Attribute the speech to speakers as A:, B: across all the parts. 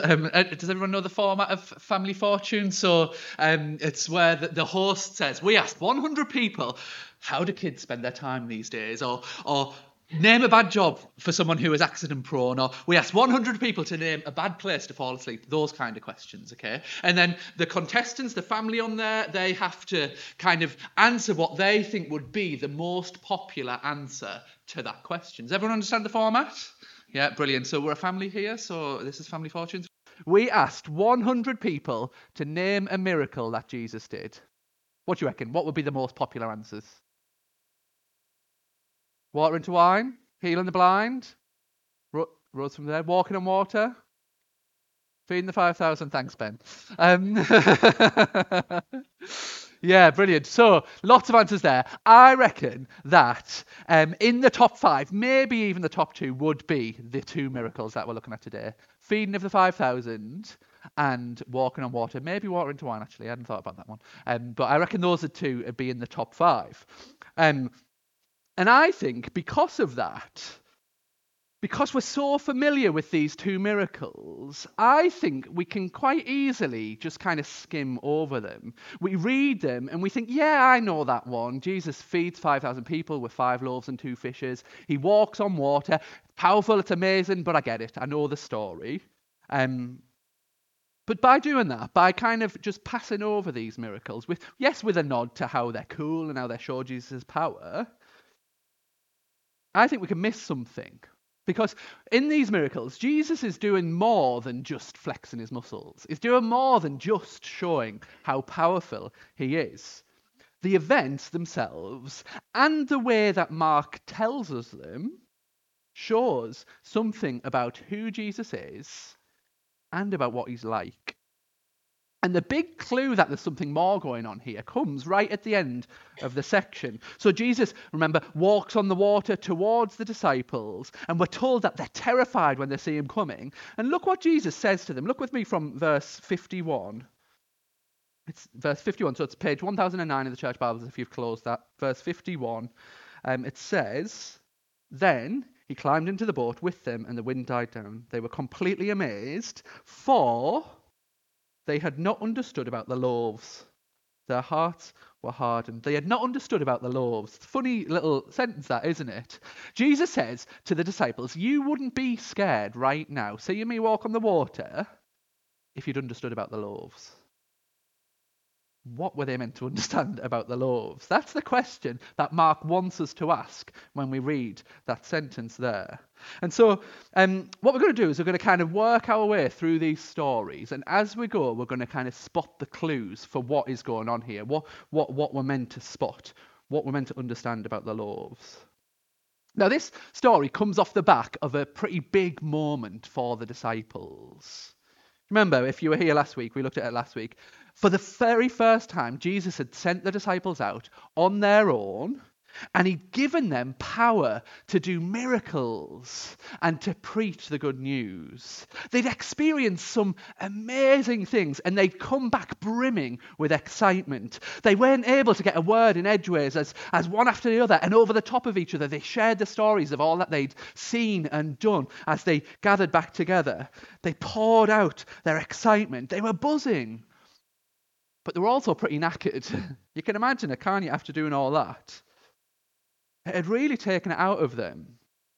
A: Does everyone know the format of Family Fortune? So it's where the host says, we asked 100 people, how do kids spend their time these days? Or name a bad job for someone who is accident prone. Or we asked 100 people to name a bad place to fall asleep. Those kind of questions, okay? And then the contestants, the family on there, they have to kind of answer what they think would be the most popular answer to that question. Does everyone understand the format? Yeah, brilliant. So we're a family here, so this is Family Fortunes. We asked 100 people to name a miracle that Jesus did. What do you reckon? What would be the most popular answers? Water into wine? Healing the blind? Rose from there? Walking on water? Feeding the 5,000? Thanks, Ben. Yeah, brilliant. So, lots of answers there. I reckon that in the top 5, maybe even the top 2, would be the 2 miracles that we're looking at today. Feeding of the 5,000 and walking on water. Maybe water into wine, actually. I hadn't thought about that one. But I reckon those are 2 would be in the top 5. And I think because of that, because we're so familiar with these 2 miracles, I think we can quite easily just kind of skim over them. We read them and we think, yeah, I know that one. Jesus feeds 5,000 people with 5 loaves and 2 fishes. He walks on water. It's powerful, it's amazing, but I get it. I know the story. But by doing that, by kind of just passing over these miracles, with a nod to how they're cool and how they show Jesus' power, I think we can miss something. Because in these miracles, Jesus is doing more than just flexing his muscles. He's doing more than just showing how powerful he is. The events themselves and the way that Mark tells us them shows something about who Jesus is and about what he's like. And the big clue that there's something more going on here comes right at the end of the section. So Jesus, remember, walks on the water towards the disciples, and we're told that they're terrified when they see him coming. And look what Jesus says to them. Look with me from verse 51. It's verse 51, so it's page 1009 of the Church Bibles if you've closed that. Verse 51, it says, "Then he climbed into the boat with them, and the wind died down. They were completely amazed, for they had not understood about the loaves. Their hearts were hardened." They had not understood about the loaves. Funny little sentence that, isn't it? Jesus says to the disciples, you wouldn't be scared right now, seeing me walk on the water, if you'd understood about the loaves. What were they meant to understand about the loaves? That's the question that Mark wants us to ask when we read that sentence there. And so what we're going to do is we're going to kind of work our way through these stories. And as we go, we're going to kind of spot the clues for what is going on here, what we're meant to spot, what we're meant to understand about the loaves. Now, this story comes off the back of a pretty big moment for the disciples. Remember, if you were here last week, we looked at it last week. For the very first time, Jesus had sent the disciples out on their own, and he'd given them power to do miracles and to preach the good news. They'd experienced some amazing things, and they'd come back brimming with excitement. They weren't able to get a word in edgeways as one after the other, and over the top of each other, they shared the stories of all that they'd seen and done as they gathered back together. They poured out their excitement. They were buzzing. But they were also pretty knackered. You can imagine it, can't you, after doing all that? It had really taken it out of them.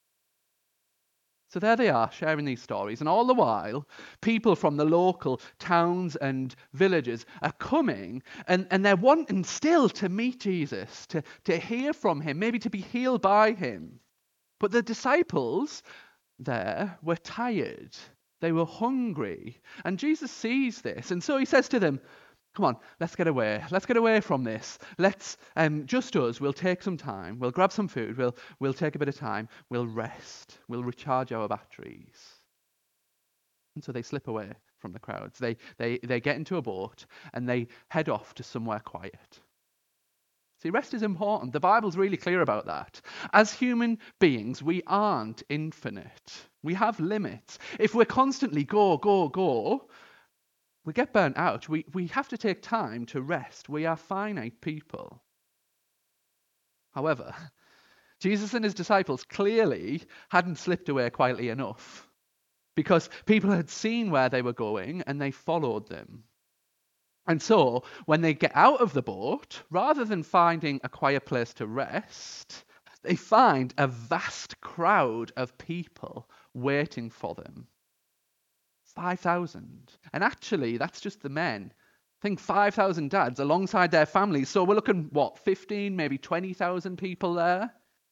A: So there they are, sharing these stories. And all the while, people from the local towns and villages are coming, and they're wanting still to meet Jesus, to hear from him, maybe to be healed by him. But the disciples there were tired. They were hungry. And Jesus sees this. And so he says to them, come on, let's get away. Let's get away from this. Let's, just us, we'll take some time. We'll grab some food. We'll take a bit of time. We'll rest. We'll recharge our batteries. And so they slip away from the crowds. They get into a boat and they head off to somewhere quiet. See, rest is important. The Bible's really clear about that. As human beings, we aren't infinite. We have limits. If we're constantly go, we get burnt out. We have to take time to rest. We are finite people. However, Jesus and his disciples clearly hadn't slipped away quietly enough. because people had seen where they were going and they followed them. And so, when they get out of the boat, rather than finding a quiet place to rest, they find a vast crowd of people waiting for them. 5,000. And actually, that's just the men. I think 5,000 dads alongside their families. So we're looking, 15, maybe 20,000 people there?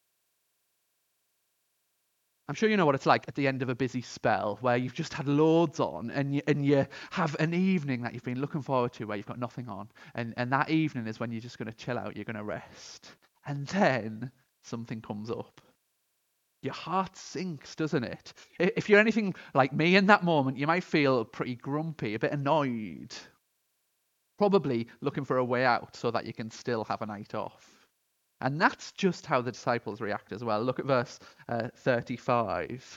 A: I'm sure you know what it's like at the end of a busy spell where you've just had loads on and you have an evening that you've been looking forward to where you've got nothing on. And that evening is when you're just going to chill out, you're going to rest. And then something comes up. Your heart sinks, doesn't it? If you're anything like me in that moment, you might feel pretty grumpy, a bit annoyed. Probably looking for a way out so that you can still have a night off. And that's just how the disciples react as well. Look at verse 35.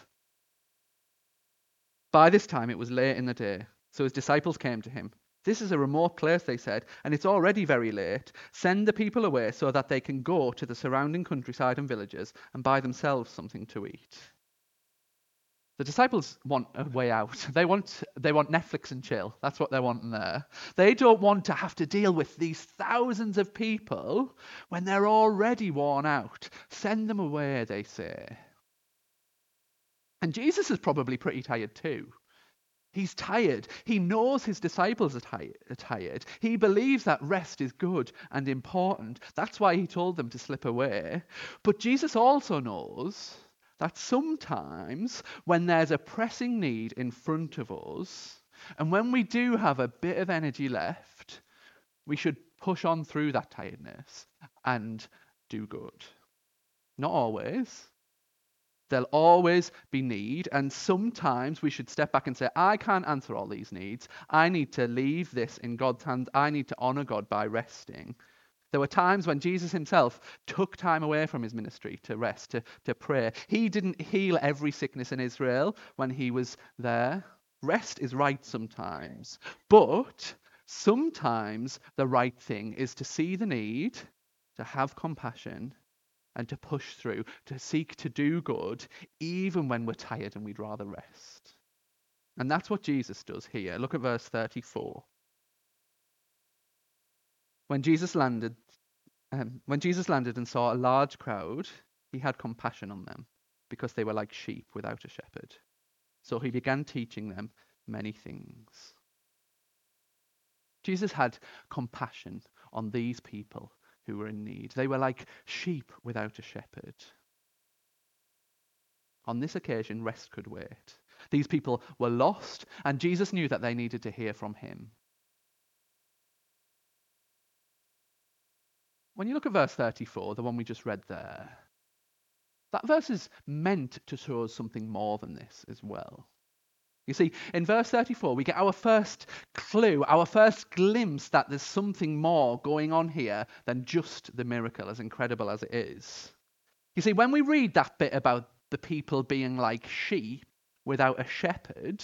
A: By this time it was late in the day, so his disciples came to him. This is a remote place, they said, and it's already very late. Send the people away so that they can go to the surrounding countryside and villages and buy themselves something to eat. The disciples want a way out. They want Netflix and chill. That's what they're wanting there. They don't want to have to deal with these thousands of people when they're already worn out. Send them away, they say. And Jesus is probably pretty tired too. He's tired. He knows his disciples are tired. He believes that rest is good and important. That's why he told them to slip away. But Jesus also knows that sometimes when there's a pressing need in front of us, and when we do have a bit of energy left, we should push on through that tiredness and do good. Not always. There'll always be need, and sometimes we should step back and say, I can't answer all these needs. I need to leave this in God's hands. I need to honor God by resting. There were times when Jesus himself took time away from his ministry to rest, to pray. He didn't heal every sickness in Israel when he was there. Rest is right sometimes. But sometimes the right thing is to see the need, to have compassion, and to push through, to seek to do good, even when we're tired and we'd rather rest. And that's what Jesus does here. Look at verse 34. When Jesus landed and saw a large crowd, he had compassion on them, because they were like sheep without a shepherd. So he began teaching them many things. Jesus had compassion on these people who were in need. They were like sheep without a shepherd. On this occasion, rest could wait. These people were lost, and Jesus knew that they needed to hear from him. When you look at verse 34, the one we just read there, that verse is meant to show us something more than this as well. You see, in verse 34, we get our first clue, our first glimpse that there's something more going on here than just the miracle, as incredible as it is. You see, when we read that bit about the people being like sheep without a shepherd,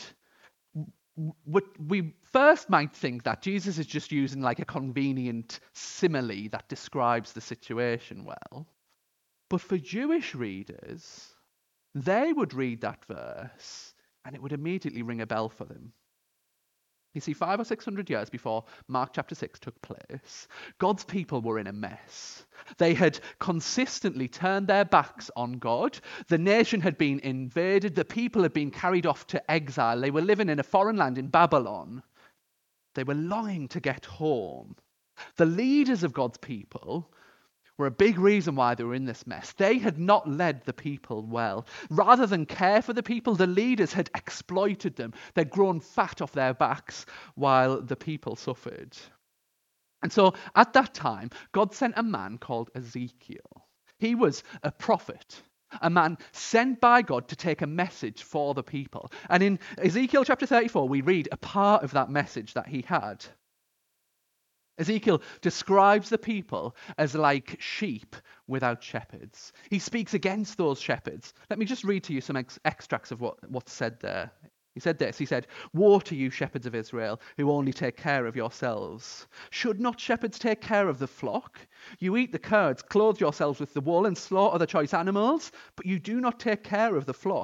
A: we first might think that Jesus is just using like a convenient simile that describes the situation well. But for Jewish readers, they would read that verse and it would immediately ring a bell for them. You see, 500 or 600 years before Mark chapter 6 took place, God's people were in a mess. They had consistently turned their backs on God. The nation had been invaded. The people had been carried off to exile. They were living in a foreign land in Babylon. They were longing to get home. The leaders of God's people were a big reason why they were in this mess. They had not led the people well. Rather than care for the people, the leaders had exploited them. They'd grown fat off their backs while the people suffered. And so at that time, God sent a man called Ezekiel. He was a prophet, a man sent by God to take a message for the people. And in Ezekiel chapter 34, we read a part of that message that he had. Ezekiel describes the people as like sheep without shepherds. He speaks against those shepherds. Let me just read to you some extracts of what's said there. He said this, he said, "Woe to you, shepherds of Israel, who only take care of yourselves. Should not shepherds take care of the flock? You eat the curds, clothe yourselves with the wool, and slaughter the choice animals, but you do not take care of the flock.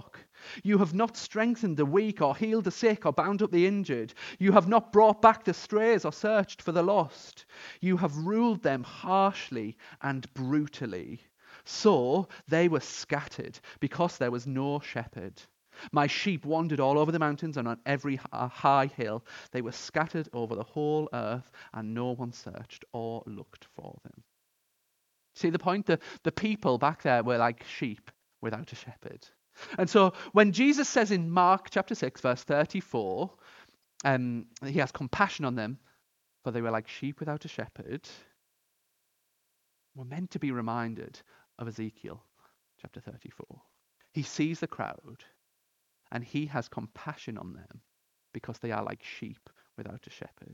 A: You have not strengthened the weak or healed the sick or bound up the injured. You have not brought back the strays or searched for the lost. You have ruled them harshly and brutally. So they were scattered because there was no shepherd. My sheep wandered all over the mountains and on every high hill. They were scattered over the whole earth, and no one searched or looked for them. See the point? The people back there were like sheep without a shepherd. And so when Jesus says in Mark chapter 6, verse 34, he has compassion on them, for they were like sheep without a shepherd, we're meant to be reminded of Ezekiel chapter 34. He sees the crowd, and he has compassion on them because they are like sheep without a shepherd.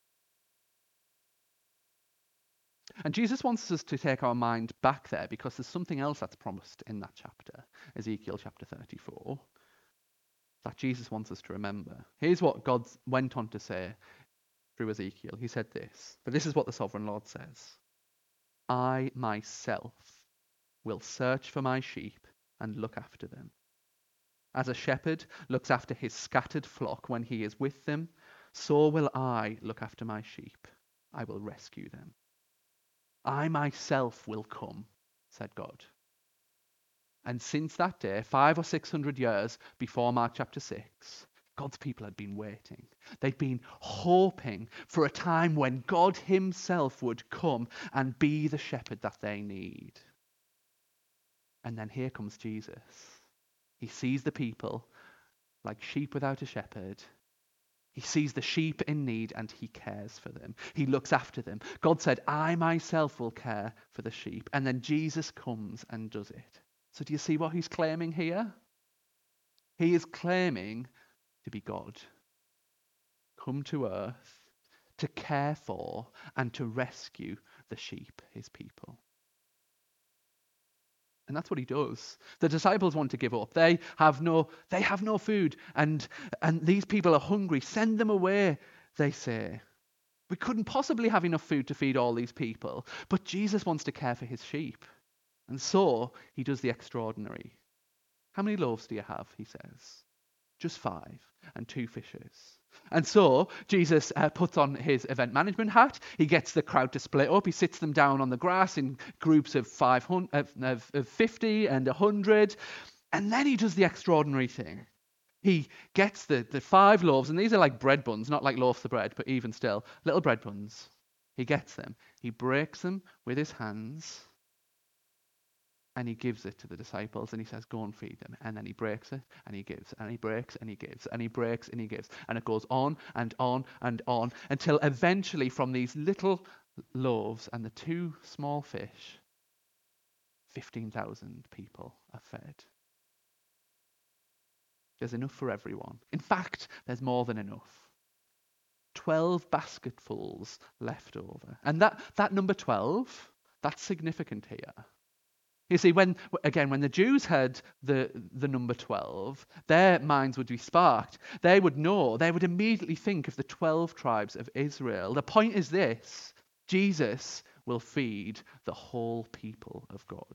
A: And Jesus wants us to take our mind back there because there's something else that's promised in that chapter, Ezekiel chapter 34, that Jesus wants us to remember. Here's what God went on to say through Ezekiel. He said this, but this is what the sovereign Lord says. I myself will search for my sheep and look after them. As a shepherd looks after his scattered flock when he is with them, so will I look after my sheep. I will rescue them. I myself will come, said God. And since that day, 500 or 600 years before Mark chapter 6, God's people had been waiting. They'd been hoping for a time when God himself would come and be the shepherd that they need. And then here comes Jesus. He sees the people like sheep without a shepherd. He sees the sheep in need and he cares for them. He looks after them. God said, I myself will care for the sheep. And then Jesus comes and does it. So do you see what he's claiming here? He is claiming to be God, come to earth to care for and to rescue the sheep, his people. And that's what he does. The disciples want to give up. They have no food, and these people are hungry. Send them away, they say. We couldn't possibly have enough food to feed all these people. But Jesus wants to care for his sheep. And so he does the extraordinary. How many loaves do you have? He says. Just 5 and 2 fishes. And so Jesus puts on his event management hat. He gets the crowd to split up. He sits them down on the grass in groups of 50 and 100. And then he does the extraordinary thing. He gets the 5 loaves, and these are like bread buns, not like loaves of bread, but even still, little bread buns. He gets them. He breaks them with his hands. And he gives it to the disciples and he says, go and feed them. And then he breaks it and he gives, and he breaks and he gives, and he breaks and he gives. And it goes on and on and on until eventually from these little loaves and the 2 small fish, 15,000 people are fed. There's enough for everyone. In fact, there's more than enough. 12 basketfuls left over. And that number 12, that's significant here. You see, when the Jews heard the number 12, their minds would be sparked. They would immediately think of the 12 tribes of Israel. The point is this: Jesus will feed the whole people of God.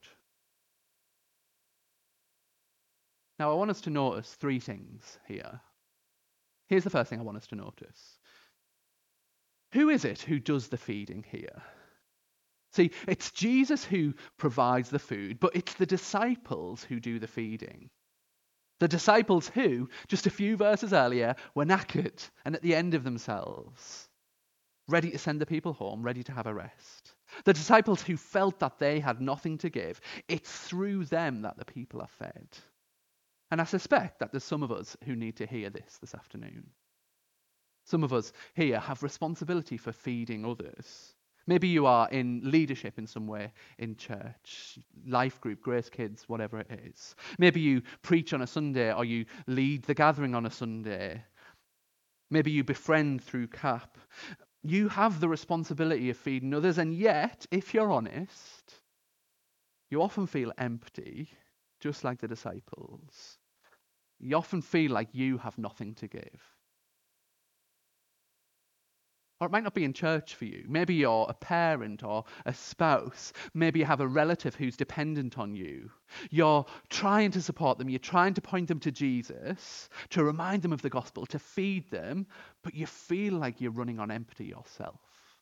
A: Now, I want us to notice 3 things here. Here's the first thing I want us to notice. Who is it who does the feeding here? See, it's Jesus who provides the food, but it's the disciples who do the feeding. The disciples who, just a few verses earlier, were knackered and at the end of themselves, ready to send the people home, ready to have a rest. The disciples who felt that they had nothing to give. It's through them that the people are fed. And I suspect that there's some of us who need to hear this afternoon. Some of us here have responsibility for feeding others. Maybe you are in leadership in some way in church, life group, Grace Kids, whatever it is. Maybe you preach on a Sunday or you lead the gathering on a Sunday. Maybe you befriend through CAP. You have the responsibility of feeding others, and yet, if you're honest, you often feel empty, just like the disciples. You often feel like you have nothing to give. Or it might not be in church for you. Maybe you're a parent or a spouse. Maybe you have a relative who's dependent on you. You're trying to support them. You're trying to point them to Jesus, to remind them of the gospel, to feed them, but you feel like you're running on empty yourself.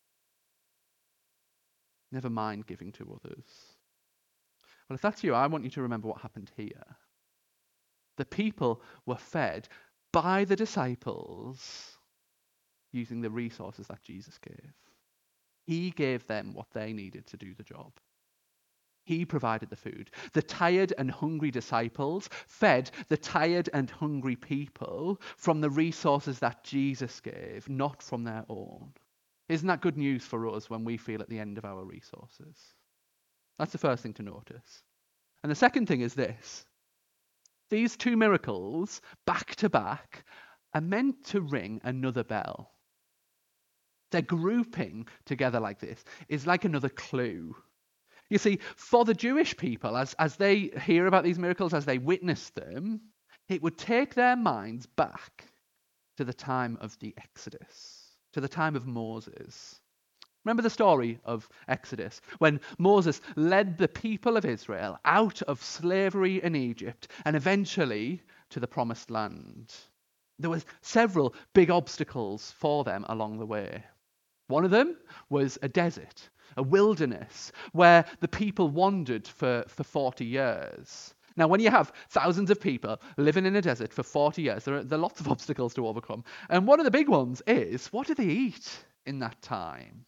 A: Never mind giving to others. Well, if that's you, I want you to remember what happened here. The people were fed by the disciples using the resources that Jesus gave. He gave them what they needed to do the job. He provided the food. The tired and hungry disciples fed the tired and hungry people from the resources that Jesus gave, not from their own. Isn't that good news for us when we feel at the end of our resources? That's the first thing to notice. And the second thing is this. These two miracles, back to back, are meant to ring another bell. Their grouping together like this is like another clue. You see, for the Jewish people, as they hear about these miracles, as they witness them, it would take their minds back to the time of the Exodus, to the time of Moses. Remember the story of Exodus, when Moses led the people of Israel out of slavery in Egypt and eventually to the Promised Land. There were several big obstacles for them along the way. One of them was a desert, a wilderness, where the people wandered for 40 years. Now, when you have thousands of people living in a desert for 40 years, there are lots of obstacles to overcome. And one of the big ones is, what do they eat in that time?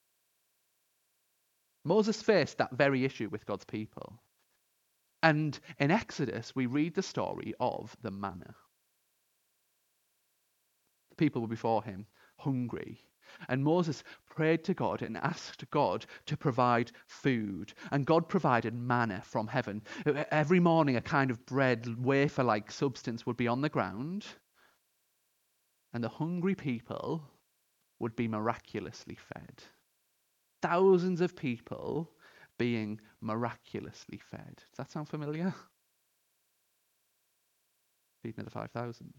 A: Moses faced that very issue with God's people. And in Exodus, we read the story of the manna. The people were before him, hungry. And Moses prayed to God and asked God to provide food. And God provided manna from heaven. Every morning, a kind of bread, wafer-like substance would be on the ground. And the hungry people would be miraculously fed. Thousands of people being miraculously fed. Does that sound familiar? Feeding of the 5,000.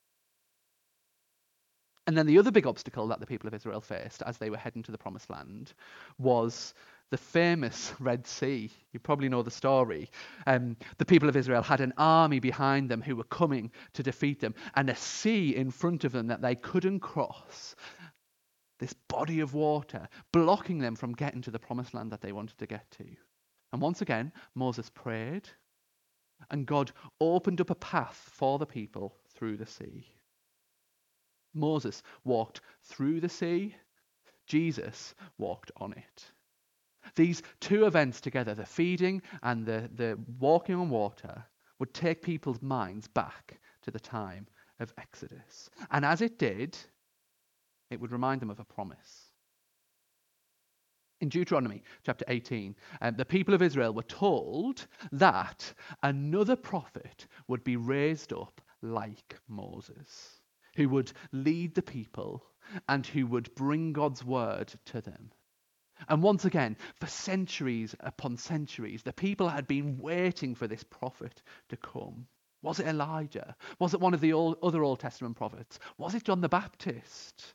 A: And then the other big obstacle that the people of Israel faced as they were heading to the Promised Land was the famous Red Sea. You probably know the story. The people of Israel had an army behind them who were coming to defeat them, and a sea in front of them that they couldn't cross. This body of water blocking them from getting to the Promised Land that they wanted to get to. And once again, Moses prayed, and God opened up a path for the people through the sea. Moses walked through the sea. Jesus walked on it. These two events together, the feeding and the walking on water, would take people's minds back to the time of Exodus. And as it did, it would remind them of a promise. In Deuteronomy chapter 18, the people of Israel were told that another prophet would be raised up like Moses, who would lead the people and who would bring God's word to them. And once again, for centuries upon centuries, the people had been waiting for this prophet to come. Was it Elijah? Was it one of the other Old Testament prophets? Was it John the Baptist?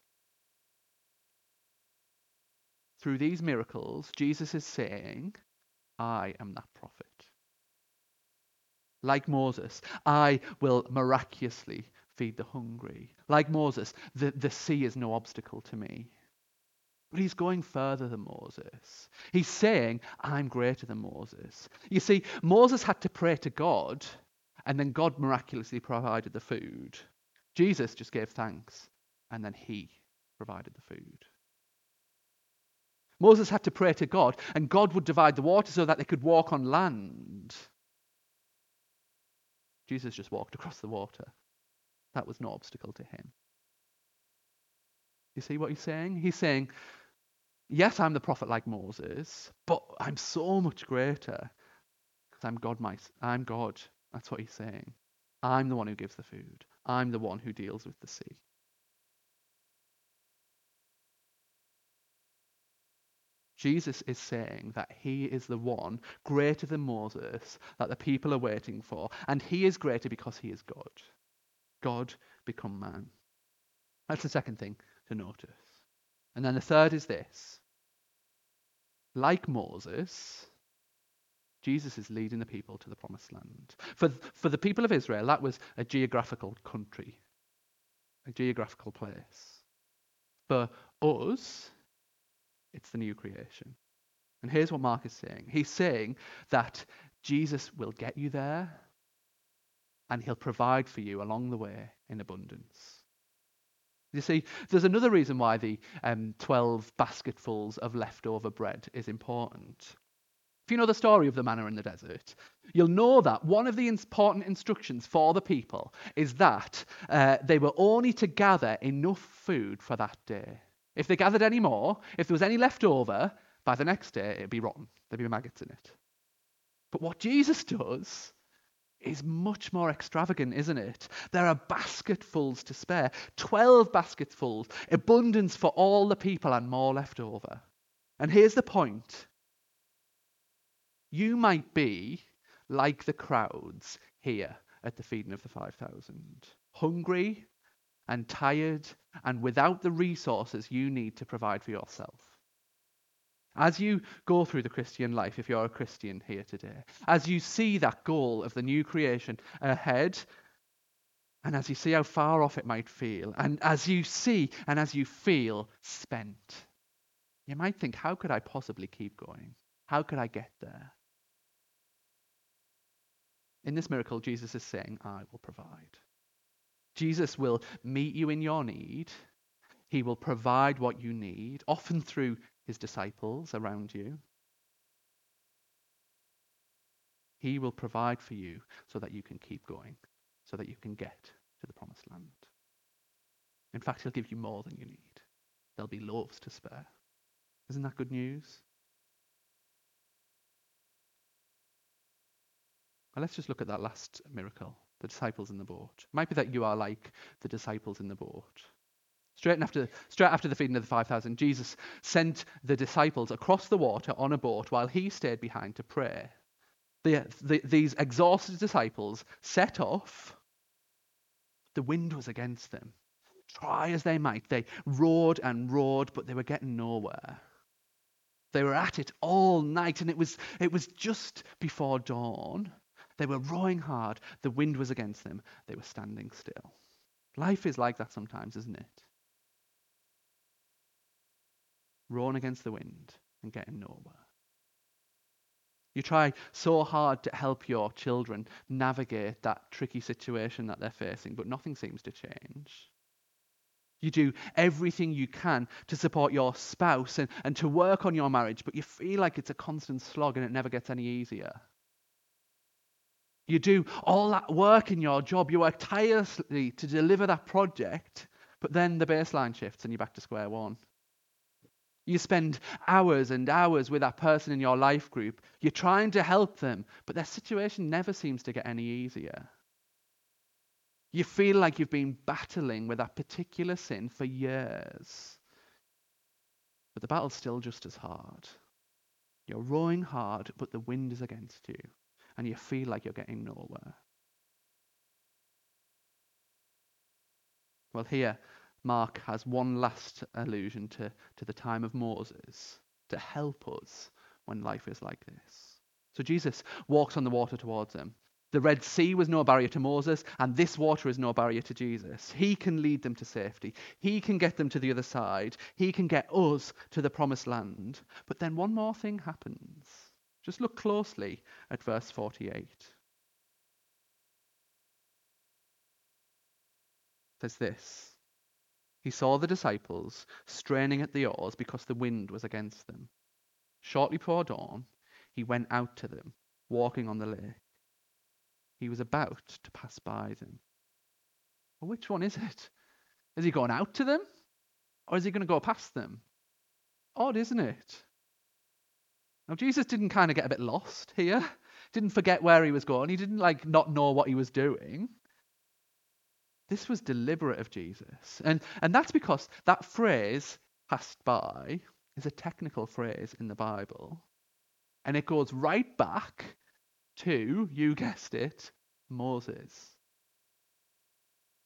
A: Through these miracles, Jesus is saying, I am that prophet. Like Moses, I will miraculously feed the hungry. Like Moses, the sea is no obstacle to me. But he's going further than Moses. He's saying, I'm greater than Moses. You see, Moses had to pray to God, and then God miraculously provided the food. Jesus just gave thanks, and then he provided the food. Moses had to pray to God, and God would divide the water so that they could walk on land. Jesus just walked across the water. That was no obstacle to him. You see what he's saying? He's saying, yes, I'm the prophet like Moses, but I'm so much greater because I'm God. I'm God. That's what he's saying. I'm the one who gives the food. I'm the one who deals with the sea. Jesus is saying that he is the one greater than Moses that the people are waiting for, and he is greater because he is God. God become man. That's the second thing to notice. And then the third is this. Like Moses, Jesus is leading the people to the promised land. For the people of Israel, that was a geographical country, a geographical place. For us, it's the new creation. And here's what Mark is saying. He's saying that Jesus will get you there and he'll provide for you along the way in abundance. You see, there's another reason why the 12 basketfuls of leftover bread is important. If you know the story of the manna in the desert, you'll know that one of the important instructions for the people is that they were only to gather enough food for that day. If they gathered any more, if there was any left over, by the next day it'd be rotten. There'd be maggots in it. But what Jesus does is much more extravagant, isn't it? There are basketfuls to spare, 12 basketfuls, abundance for all the people and more left over. And here's the point. You might be like the crowds here at the feeding of the 5,000, hungry and tired and without the resources you need to provide for yourself. As you go through the Christian life, if you're a Christian here today, as you see that goal of the new creation ahead, and as you see how far off it might feel, and as you see and as you feel spent, you might think, how could I possibly keep going? How could I get there? In this miracle, Jesus is saying, I will provide. Jesus will meet you in your need. He will provide what you need, often through his disciples around you. He will provide for you so that you can keep going, so that you can get to the promised land. In fact, he'll give you more than you need. There'll be loaves to spare. Isn't that good news? Well, let's just look at that last miracle, the disciples in the boat. It might be that you are like the disciples in the boat. Straight after the feeding of the 5,000, Jesus sent the disciples across the water on a boat while he stayed behind to pray. These exhausted disciples set off. The wind was against them. Try as they might, they rowed and rowed, but they were getting nowhere. They were at it all night, and it was just before dawn. They were rowing hard. The wind was against them. They were standing still. Life is like that sometimes, isn't it? Rowing against the wind and getting nowhere. You try so hard to help your children navigate that tricky situation that they're facing, but nothing seems to change. You do everything you can to support your spouse and to work on your marriage, but you feel like it's a constant slog and it never gets any easier. You do all that work in your job, you work tirelessly to deliver that project, but then the baseline shifts and you're back to square one. You spend hours and hours with that person in your life group. You're trying to help them, but their situation never seems to get any easier. You feel like you've been battling with that particular sin for years, but the battle's still just as hard. You're rowing hard, but the wind is against you, and you feel like you're getting nowhere. Well, here, Mark has one last allusion to the time of Moses to help us when life is like this. So Jesus walks on the water towards them. The Red Sea was no barrier to Moses, and this water is no barrier to Jesus. He can lead them to safety. He can get them to the other side. He can get us to the promised land. But then one more thing happens. Just look closely at verse 48. It says this. He saw the disciples straining at the oars because the wind was against them. Shortly before dawn, he went out to them, walking on the lake. He was about to pass by them. Well, which one is it? Is he going out to them? Or is he going to go past them? Odd, isn't it? Now, Jesus didn't kind of get a bit lost here. Didn't forget where he was going. He didn't not know what he was doing. This was deliberate of Jesus. And that's because that phrase, passed by, is a technical phrase in the Bible. And it goes right back to, you guessed it, Moses.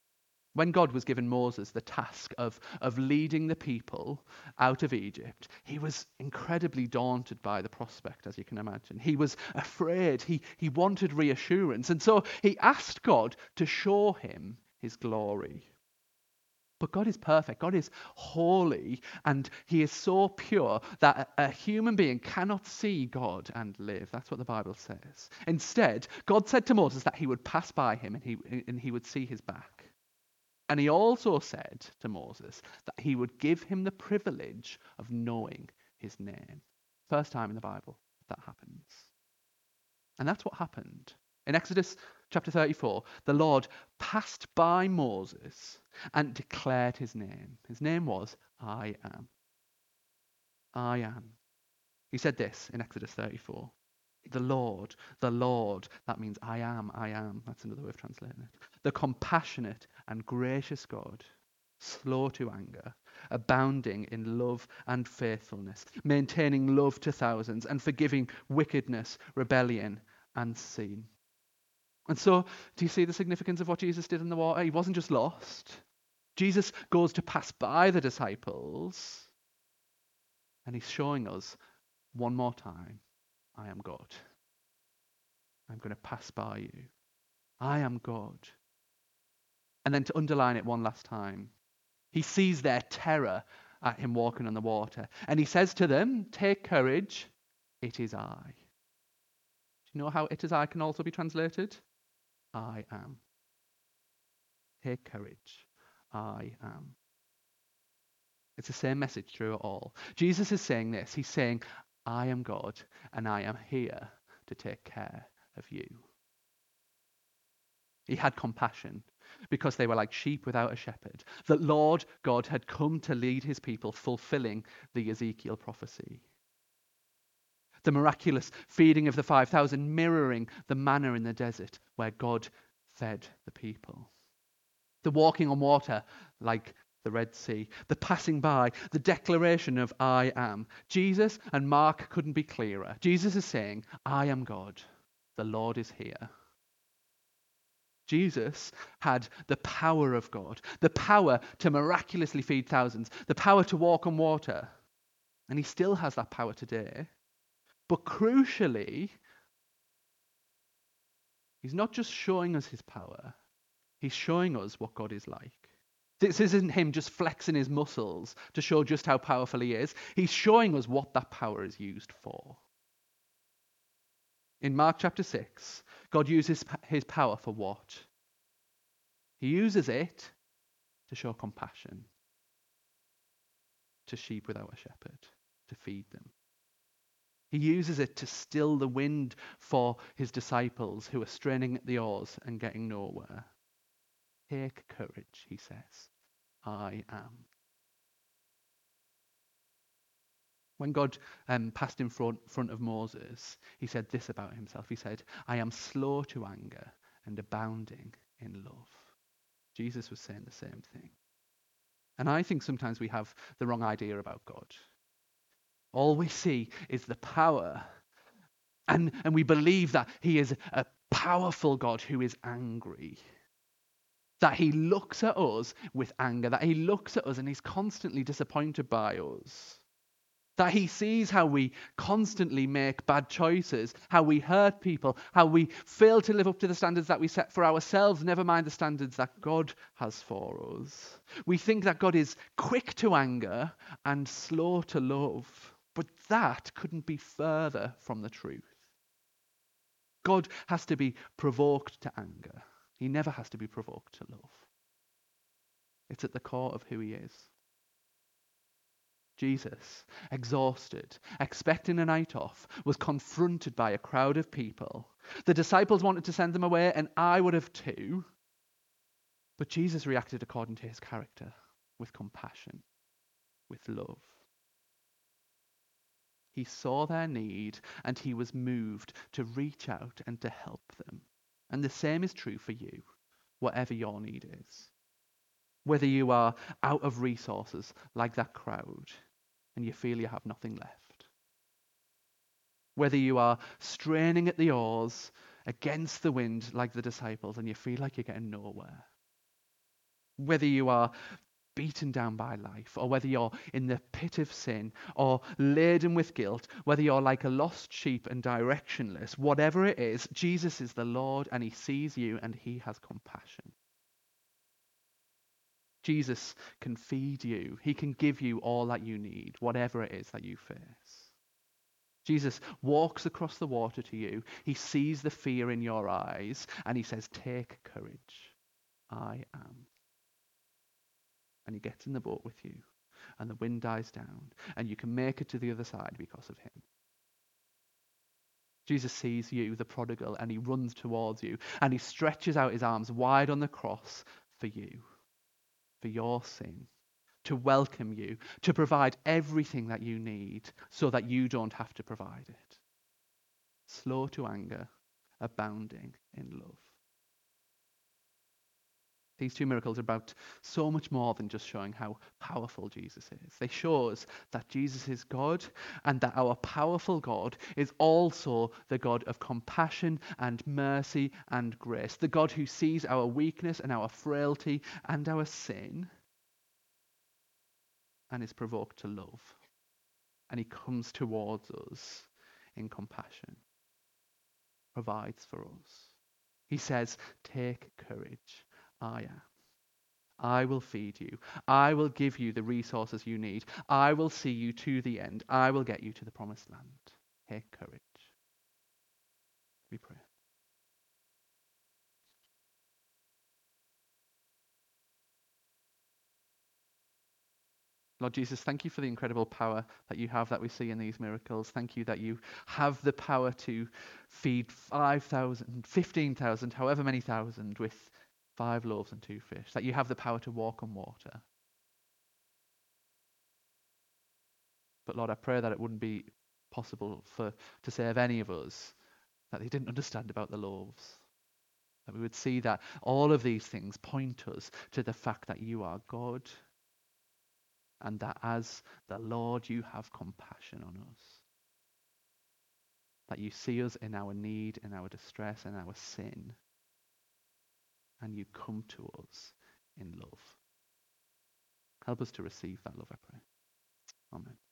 A: When God was giving Moses the task of leading the people out of Egypt, he was incredibly daunted by the prospect, as you can imagine. He was afraid. He wanted reassurance. And so he asked God to show him his glory. But God is perfect. God is holy, and he is so pure that a human being cannot see God and live. That's what the Bible says. Instead, God said to Moses that he would pass by him and he would see his back. And he also said to Moses that he would give him the privilege of knowing his name. First time in the Bible that happens. And that's what happened. In Exodus chapter 34, the Lord passed by Moses and declared his name. His name was I Am. I Am. He said this in Exodus 34. The Lord, that means I am. That's another way of translating it. The compassionate and gracious God, slow to anger, abounding in love and faithfulness, maintaining love to thousands, and forgiving wickedness, rebellion, and sin. And so, do you see the significance of what Jesus did in the water? He wasn't just lost. Jesus goes to pass by the disciples, and he's showing us one more time, I am God. I'm going to pass by you. I am God. And then to underline it one last time, he sees their terror at him walking on the water. And he says to them, take courage, it is I. Do you know how it is I can also be translated? I am. Take courage, I am. It's the same message through it all. Jesus is saying this. He's saying, I am God, and I am here to take care of you. He had compassion because they were like sheep without a shepherd. That Lord God had come to lead his people, fulfilling the Ezekiel prophecy. The miraculous feeding of the 5,000 mirroring the manna in the desert where God fed the people. The walking on water like the Red Sea. The passing by, the declaration of I am. Jesus and Mark couldn't be clearer. Jesus is saying, I am God. The Lord is here. Jesus had the power of God, the power to miraculously feed thousands, the power to walk on water. And he still has that power today. But crucially, he's not just showing us his power, he's showing us what God is like. This isn't him just flexing his muscles to show just how powerful he is. He's showing us what that power is used for. In Mark chapter 6, God uses his power for what? He uses it to show compassion to sheep without a shepherd, to feed them. He uses it to still the wind for his disciples who are straining at the oars and getting nowhere. Take courage, he says. I am. When God passed in front of Moses, he said this about himself. He said, I am slow to anger and abounding in love. Jesus was saying the same thing. And I think sometimes we have the wrong idea about God. All we see is the power. And we believe that he is a powerful God who is angry. That he looks at us with anger. That he looks at us and he's constantly disappointed by us. That he sees how we constantly make bad choices, how we hurt people, how we fail to live up to the standards that we set for ourselves, never mind the standards that God has for us. We think that God is quick to anger and slow to love, but that couldn't be further from the truth. God has to be provoked to anger. He never has to be provoked to love. It's at the core of who he is. Jesus, exhausted, expecting a night off, was confronted by a crowd of people. The disciples wanted to send them away, and I would have too. But Jesus reacted according to his character, with compassion, with love. He saw their need, and he was moved to reach out and to help them. And the same is true for you, whatever your need is. Whether you are out of resources like that crowd, and you feel you have nothing left. Whether you are straining at the oars against the wind like the disciples and you feel like you're getting nowhere. Whether you are beaten down by life, or whether you're in the pit of sin, or laden with guilt, whether you're like a lost sheep and directionless, whatever it is, Jesus is the Lord and he sees you and he has compassion. Jesus can feed you. He can give you all that you need, whatever it is that you face. Jesus walks across the water to you. He sees the fear in your eyes and he says, take courage. I am. And he gets in the boat with you and the wind dies down and you can make it to the other side because of him. Jesus sees you, the prodigal, and he runs towards you and he stretches out his arms wide on the cross for you, for your sin, to welcome you, to provide everything that you need so that you don't have to provide it. Slow to anger, abounding in love. These two miracles are about so much more than just showing how powerful Jesus is. They show us that Jesus is God and that our powerful God is also the God of compassion and mercy and grace. The God who sees our weakness and our frailty and our sin and is provoked to love. And he comes towards us in compassion, provides for us. He says, take courage. I am. I will feed you. I will give you the resources you need. I will see you to the end. I will get you to the promised land. Take courage. We pray. Lord Jesus, thank you for the incredible power that you have that we see in these miracles. Thank you that you have the power to feed 5,000, 15,000, however many thousand with 5 loaves and 2 fish. That you have the power to walk on water. But Lord, I pray that it wouldn't be possible to say of any of us that they didn't understand about the loaves. That we would see that all of these things point us to the fact that you are God and that as the Lord you have compassion on us. That you see us in our need, in our distress, in our sin, and you come to us in love. Help us to receive that love, I pray. Amen.